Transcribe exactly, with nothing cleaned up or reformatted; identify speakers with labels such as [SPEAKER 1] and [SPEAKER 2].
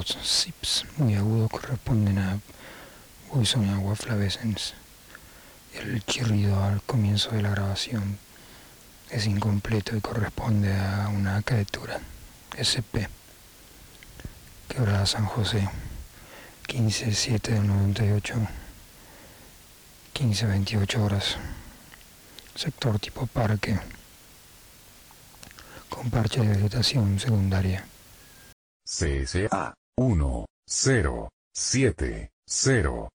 [SPEAKER 1] los sips muy agudos corresponden a Wilson Agua Flavescens. El chirrido al comienzo de la grabación es incompleto y corresponde a una calentura S P. Quebrada San José, quince siete del noventa y ocho, quince veintiocho horas. Sector tipo parque, con parche de vegetación secundaria.
[SPEAKER 2] C S A uno cero siete cero